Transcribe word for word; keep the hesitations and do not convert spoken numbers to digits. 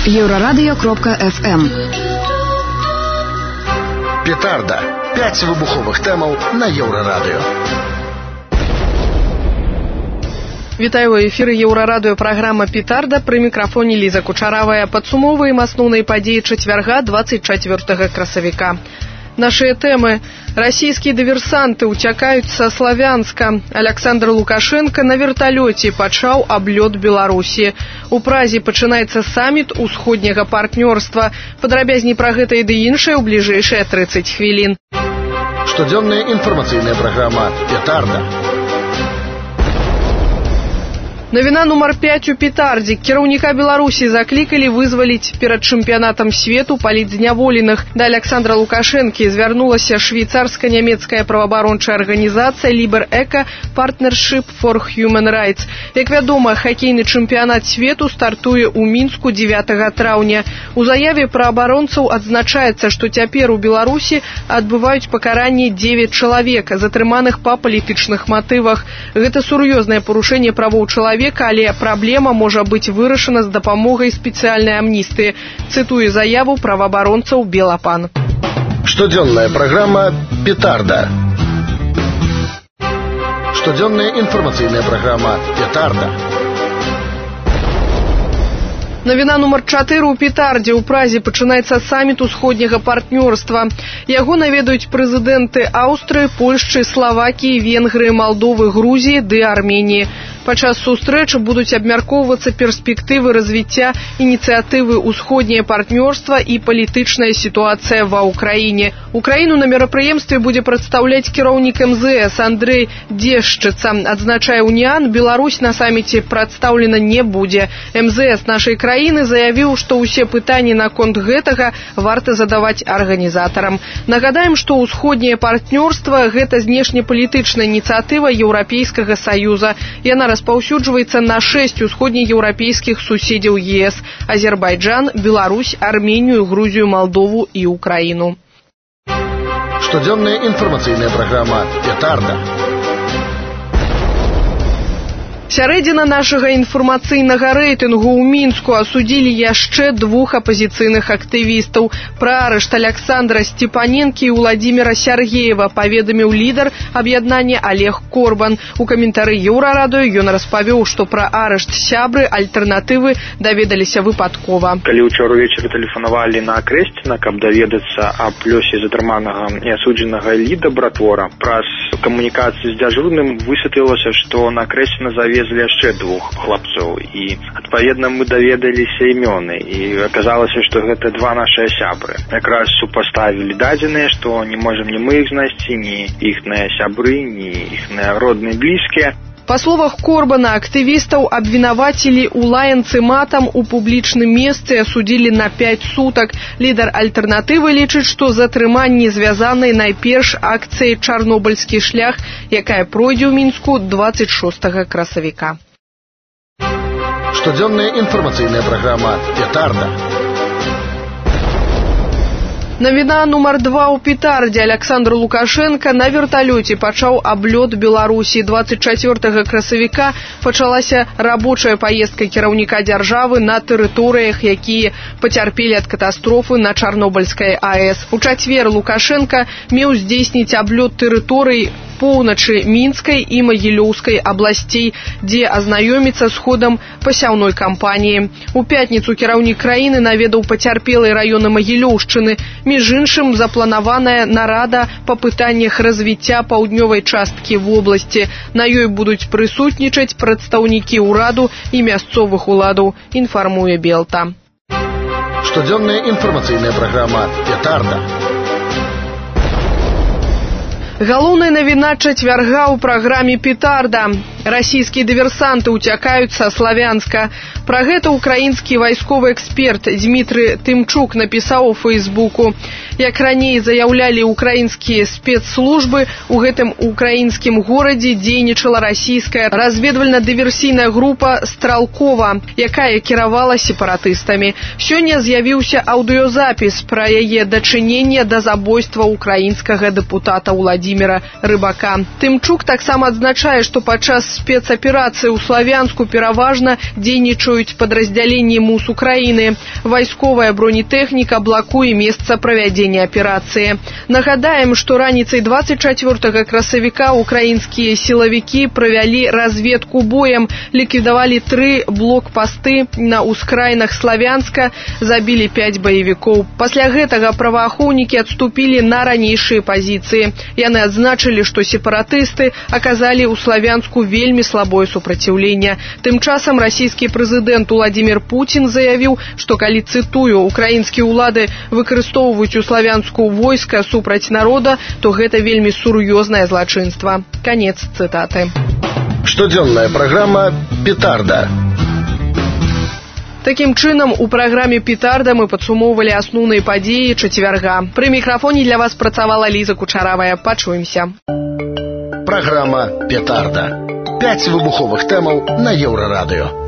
Еврорадио кропка эф эм. Петарда. Пять выбуховых тэмаў на Еврорадио. Вітаю, у эфіры Еўрарадыё, праграма «Петарда», пры мікрафоне Ліза Кучаравая. Падсумоўваем асноўныя падзеі чацвярга двадцать чацвёртага красавіка. Нашыя тэмы. Расійскія дыверсанты уцякаюць са Славянска. Александр Лукашенко на верталёце пачаў аблёт Беларусі. У Празе пачынаецца саміт усходняга партнёрства. Падрабязней пра гэта і ды іншае ў бліжэйшыя тридцать хвілін. Штодзённая інфармацыйная праграма «Петарда». Навіна нумар пять у Петардзе. Кіраўніка Беларусі заклікалі вызваліць перад чэмпіянатам свету палітзняволеных. Да Александра Лукашэнкі звярнулася швейцарска-нямецкая праваабарончая арганізацыя Liber Eco Partnership for Human Rights. Як вядома, хакейны чэмпіянат свету стартуе ў Мінску дзевятага траўня. У заяве праабаронцаў адзначаецца, што цяпер у Беларусі адбываюць пакаранне дзевяць чалавек, затрыманых па палітычных матывах. Гэта сур'ёзнае парушэнне правоў чалавека, але праблема можа быць вырашана з дапамогай спецыяльнай амністыі. Цытую заяву праваабаронцаў Белапан. Штодзённая праграма «Петарда». Штодзённая інфармацыйная праграма «Петарда». Навіна нумар чатыры у Петардзе. У Празе пачынаецца саміт усходняга партнёрства. Яго наведаюць прэзідэнты Аўстрыі, Польшчы, Славакіі, Венгрыі, Малдовы, Грузіі ды Арменіі. Падчас сустрэчы будуць абмяркоўвацца перспектывы развіцця ініцыятывы «Усходняе партнёрства» і палітычная сітуацыя ва ўкраіне. Украіну на мерапрыемстве будзе прадстаўляць кіраўнік эм зэ эс Андрэй Дзешчыца. Адзначае Уніан, Беларусь на саміце прадстаўлена не будзе. эм зэ эс нашай краіны заявіў, што ўсе пытанні наконт гэтага варта задаваць арганізатарам. Нагадаем, што ўсходняе партнёрства – гэта знешнепалітычная ініцыятыва Еўрапейскага саюза. Яна распаўсюджваецца на шэсць усходнееўрапейскіх суседзяў е эс – Азербайджан, Беларусь, Арменію, Грузію, Малдову і Украіну. Штодзённая інфармацыйная праграма «Петарда». Сярэдзіна нашага інфармацыйнага рэйтынгу ў Мінску асудзілі яшчэ двух апазіцыйных актывістаў. Пра арышт Александра Степаненкі і Владимира Сергеева паведаміў лідар аб'яднання Олег Корбан. У каментары Еўрарадыё ён распавёў, што пра арышт сябры альтэрнатывы даведаліся выпадкова. Калі ўчора ўвечары тэлефанавалі на Акрэсціна, каб даведацца аб лёсе затрыманага і асуджанага ліда братвора, праз камунікацыі з дзяжурным высветлілася, што на Акрэсціна заве яшчэ двух хлапцоў, і адпаведна мы даведаліся імёны, і аказалася, што гэта два нашыя сябры. Якраз супаставілі дадзеныя, што не можам ні мы іх знайсці, ні іхныя сябры, ні іхныя родныя блізкія. Па словах Корбана, актывістаў абвінавацілі ў лаянцы матам у публічным месцы, асудзілі на пять сутак. Лідар альтэрнатывы лічыць, што затрыманні звязаныя найперш акцыяй «Чарнобыльскі шлях», якая пройдзе ў Мінску двадцать шостага красавіка. Штодзённая інфармацыйная праграма «Петарда». Навіна нумар два ў Петардзе. Александр Лукашенко на верталёце пачаў аблёт Беларусі. двадцать чацвёртага красавіка пачалася рабочая паездка кіраўніка дзяржавы на тэрыторыях, якія пацярпелі ад катастрофы на Чарнобыльскай а эс. У чацвер Лукашенко меў здзейсніць аблёт тэрыторый поўначы Мінскай і Магілёўскай абласцей, дзе азнаёміцца з ходам пасяўной кампаніі. У пятніцу кіраўнік краіны наведаў пацярпелыя раёны Магілёўшчыны. Між іншым, запланаваная нарада па пытаннях развіцця паўднёвай часткі вобласці. На ёй будуць прысутнічаць прадстаўнікі ўраду і мясцовых уладаў, інфармуе Белта. Штодзённая інфармацыйная праграма «Петарда». Галоўная навіна чацвярга ў праграме «Петарда». Расійскія дыверсанты уцякаюць са Славянска. Пра гэта украінскі вайсковы эксперт Дмітрый Тымчук напісаў у Фейсбуку. Як раней заяўлялі украінскія спецслужбы, у гэтым украінскім горадзе дзейнічала расійская разведвальна-дыверсійная група «Стралкова», якая кіравала сепаратыстамі. Сёння з'явіўся аўдыёзапіс пра яе дачыненне да забойства украінскага дэпутата Владимира Рыбака. Тымчук таксама адзначае, што падчас спецаперацыі ў Славянску пераважна дзейнічаюць падраздзяленні МУС Украіны. Вайсковая бронетэхніка блакуе месца правядзення аперацыі. Нагадаем, што раніцай двадцать чацвёртага красавіка украінскія сілавікі правялі разведку боем, ліквідавалі тры блокпасты на ўскраінах Славянска, забілі пяць баевікоў. Пасля гэтага праваахоўнікі адступілі на ранейшыя пазіцыі. Яны адзначылі, што сепаратысты аказалі ў Славянску вельмі слабое супраціўленне. Тым часам расійскі прэзідэнт Уладзімір Пуцін заявіў, што калі, цытую, украінскія ўлады выкарыстоўваюць у Славянску войска супраць народа, то гэта вельмі сур'ёзнае злачынства. Канец цытаты. Штодзённая праграма «Петарда». Такім чынам, у праграме «Петарда» мы падсумоўвалі асноўныя падзеі чацвярга. Пры мікрафоне для вас працавала Ліза Кучаравая. Пачуемся. Праграма «Петарда». Пяць выбуховых тэмаў на Еўрарадыё.